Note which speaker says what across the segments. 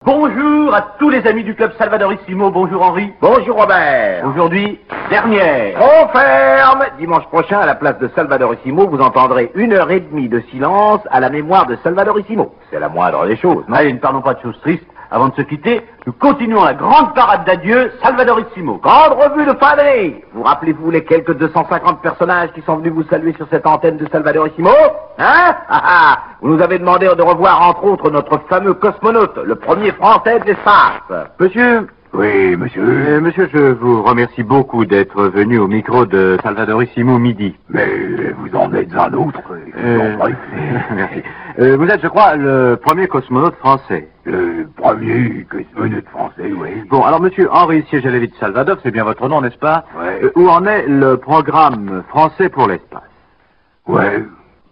Speaker 1: Bonjour à tous les amis du club Salvadorissimo. Bonjour Henri.
Speaker 2: Bonjour Robert.
Speaker 1: Aujourd'hui, dernière.
Speaker 2: On ferme. Dimanche prochain, à la place de Salvadorissimo, vous entendrez 1h30 de silence à la mémoire de Salvadorissimo. C'est la moindre des choses, non?
Speaker 1: Allez, ne parlons pas de choses tristes. Avant de se quitter, nous continuons la grande parade d'adieu Salvadorissimo.
Speaker 2: Grande revue de fin d'année. Vous rappelez-vous les quelques 250 personnages qui sont venus vous saluer sur cette antenne de Salvadorissimo? Hein? Vous nous avez demandé de revoir entre autres notre fameux cosmonaute, le premier français de l'espace.
Speaker 1: Monsieur.
Speaker 3: Oui, monsieur.
Speaker 1: Monsieur, je vous remercie beaucoup d'être venu au micro de Salvadorissimo midi.
Speaker 3: Mais vous en êtes un autre.
Speaker 1: Merci. Vous êtes, je crois, le premier cosmonaute français.
Speaker 3: Le premier cosmonaute français, oui.
Speaker 1: Bon, alors monsieur Henri Siégelévitch Salvador, c'est bien votre nom, n'est-ce pas?
Speaker 3: Ouais.
Speaker 1: Où en est le programme français pour l'espace?
Speaker 3: Ouais,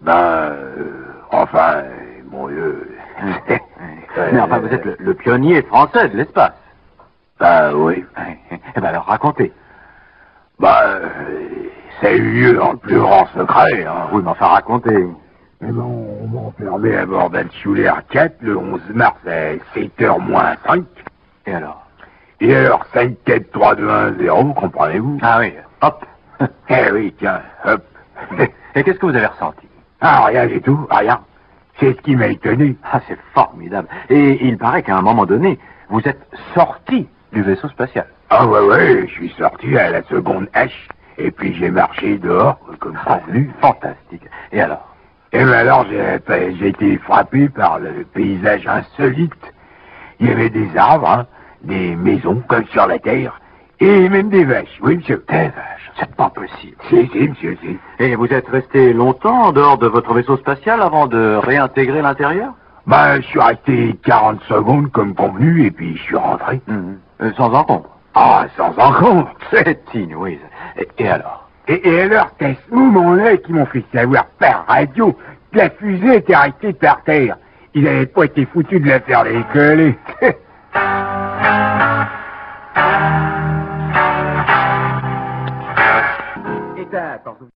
Speaker 3: enfin, mon Dieu.
Speaker 1: Mais enfin, vous êtes le pionnier français de l'espace.
Speaker 3: Oui.
Speaker 1: Eh ben alors, racontez.
Speaker 3: Ça a eu lieu dans le plus grand secret, hein.
Speaker 1: Oui, mais enfin, racontez.
Speaker 3: Mais bon, on m'a enfermé à bord d'un Schuller 4 le 11 mars à 7h moins 5.
Speaker 1: Et alors?
Speaker 3: Et alors, 5, 4, 3, 2, 1, 0, comprenez-vous?
Speaker 1: Ah oui, hop.
Speaker 3: Eh oui, tiens, hop.
Speaker 1: Et qu'est-ce que vous avez ressenti?
Speaker 3: Ah, rien du tout, rien. C'est ce qui m'a étonné.
Speaker 1: Ah, c'est formidable. Et il paraît qu'à un moment donné, vous êtes sorti du vaisseau spatial.
Speaker 3: Ah ouais, je suis sorti à la seconde H, et puis j'ai marché dehors, comme convenu.
Speaker 1: Fantastique. Et alors?
Speaker 3: Et ben alors, j'ai été frappé par le paysage insolite. Il y avait des arbres, hein, des maisons, comme sur la Terre, et même des vaches, oui, monsieur.
Speaker 1: Des vaches? C'est pas possible.
Speaker 3: Si, monsieur, si.
Speaker 1: Et vous êtes resté longtemps en dehors de votre vaisseau spatial avant de réintégrer l'intérieur?
Speaker 3: Je suis resté 40 secondes comme convenu, et puis je suis rentré.
Speaker 1: Sans encombre?
Speaker 3: Ah, sans encombre.
Speaker 1: C'est inouï. Et alors?
Speaker 3: Et alors, c'est à ce moment-là qu'ils m'ont fait savoir par radio que la fusée était restée par terre. Ils n'avaient pas été foutus de la faire décoller.
Speaker 2: Éteins,